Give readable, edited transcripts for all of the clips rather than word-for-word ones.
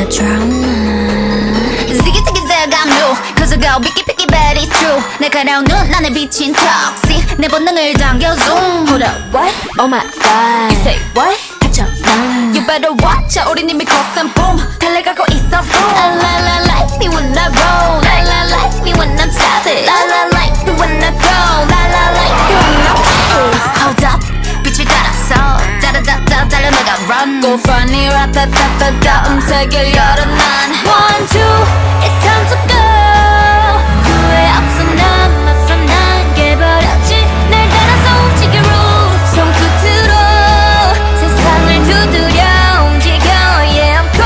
Ziggy ziggy zag I'm new Cause I go picky picky very true 날카로운 눈 안에 비친 턱시 내 본능을 당겨 zoom Hold up what? Oh my god You say what? 갇혀 난 You better watch out 우린 이미 거센 boom 달려가고 있어 boom La la la like me when I roll La la like me when I'm savage La la like me when I go La la like me when I'm pissed Hold up 빛을 따라서 짜라짜짜 달려나가 run Go funny 라타타타타 음색을 열어 난 One two it's time to go 후회 없어 남았어 난 깨버렸지 날 따라서 움직여 rules 손끝으로 세상을 두드려 움직여 Yeah I'm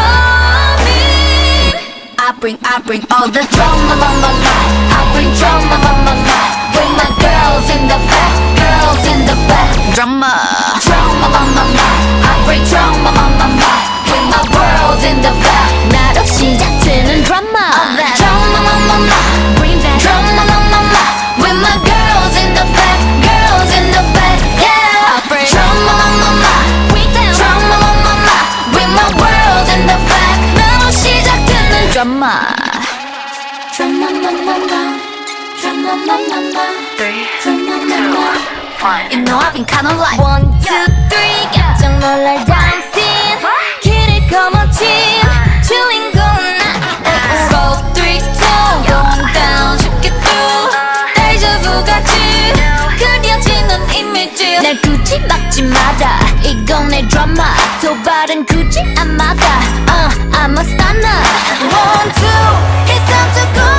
coming I bring all the drama on my life I bring drama on my life With my girls in the back Girls in the back Drama Drama on my life I bring drama on my life With my world in the back 나로 시작되는 drama Drama on my life Bring that drama on my life With my girls in the back Girls in the back Yeah I bring drama on my life Bring that drama on my life With my world in the back 나로 시작되는 drama Drama Drama 3, 2, 1 You know I've been kinda like 1, 2, 3 깜짝 놀랄 dancing 길을 거머쥔 주인공은 나 4, 3, 2 Going down 쉽게 through 데자부 같이 그려지는 이미지 날 굳이 막지 마라 이건 내 드라마 도발은 굳이 안 막아 I'm a stunner 1, 2 It's time to go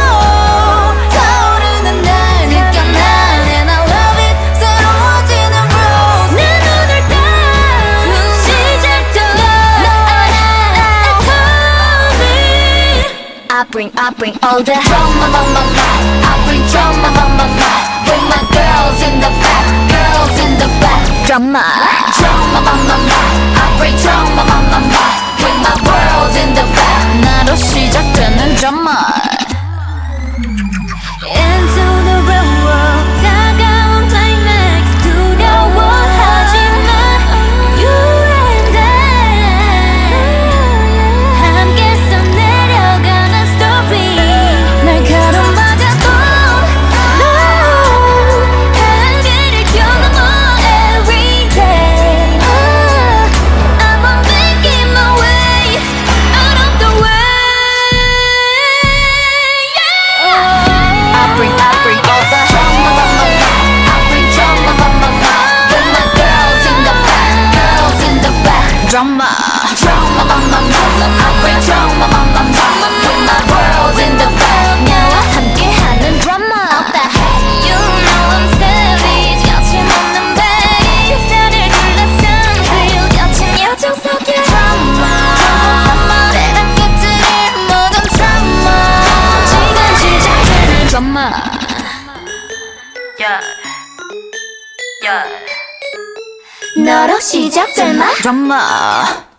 타오르는 날 느껴 난 And I love it 새로워지는 rules 내 눈을 따 시작도 It's coming I bring all the drama on my life I bring drama on my life With my girls in the back Girls in the back Drama Drama on my life I bring drama on my life With my world in the back 나로 시작되는 drama Into the real world 다가온 climax 두려워하지마 You and I 함께 써내려가는 story 날카로운 바다도 No 한계를 뛰어넘어 every day I'm making my way out of the way I bring all the drama on my life I bring drama on my life With my girls in the back Girls in the back Drama Drama on my life I bring drama on my life With my world in the back 나와 함께하는 drama All the hate You know I'm savage 거침없는 bass 나를 둘러싼 그 거친 여정 속에 drama 때랑 끝을 모든 drama 지금 시작되는 drama Yeah Yeah 너로 시작될 말 drama